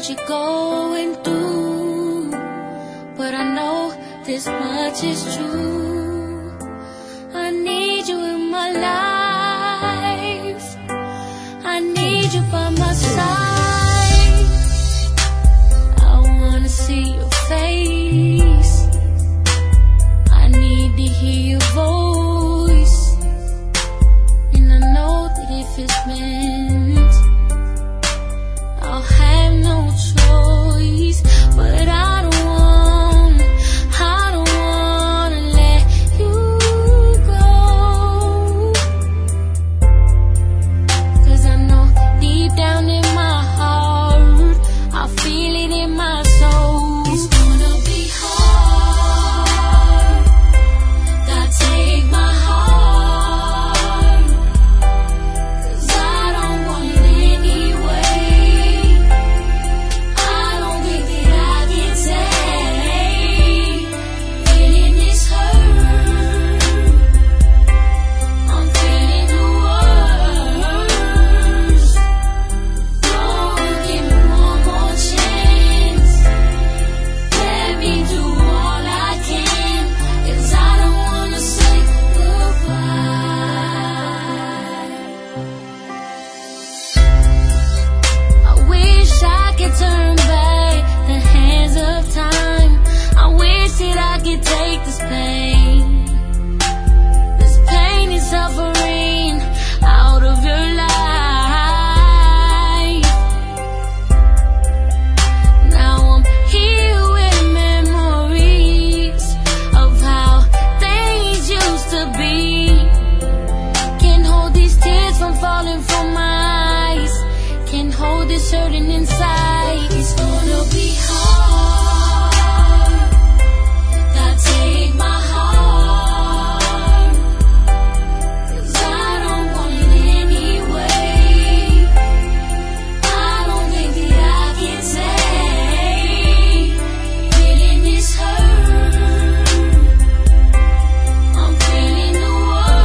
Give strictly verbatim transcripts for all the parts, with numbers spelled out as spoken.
what you're going through, but I know this much is true. I need you in my life. I need you by my side. I wanna see your face. I need to hear your voice. And I know that if it's meant, I'll have no choice. But I don't want, I don't wanna let you go. 'Cause I know deep down in my heart, I feel it in my soul. It's gonna be hard. God, take my heart, 'cause I don't want it anyway. I don't think that I can take feeling this hurt. I'm feeling the worst. Lord, give me one more chance. Let me do all I can, 'cause I don't wanna say goodbye. I wish I could turn back the hands of time. I wish that I could take this pain, this pain and suffering out of your life. Now I'm here with memories of how things used to be. Can't hold these tears from falling from my eyes. Can't hold this hurting inside. It's gonna be hard. God, take my heart, 'cause I don't want it anyway. I don't think that I can take feeling this hurt. I'm feeling the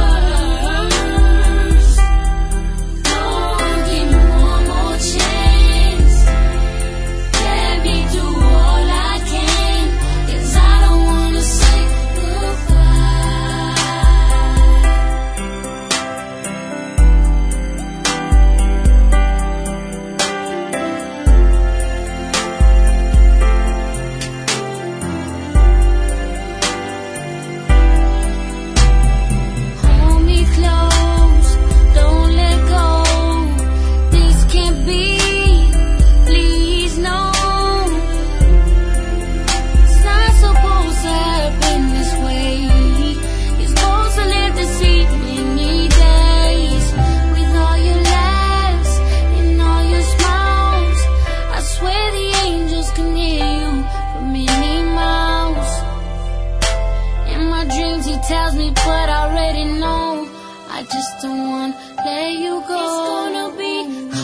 worst. Lord, give me one more chance. Let me do all I can, 'cause I don't wanna say goodbye. Hold me close, don't let go. This can't be, please no. It's not supposed to happen this way. You're supposed to live to see many days, with all your laughs and all your smiles. I swear the angels can hear you from many miles. In my dreams he tells me, but I already know. I just don't want to let you go. It's gonna be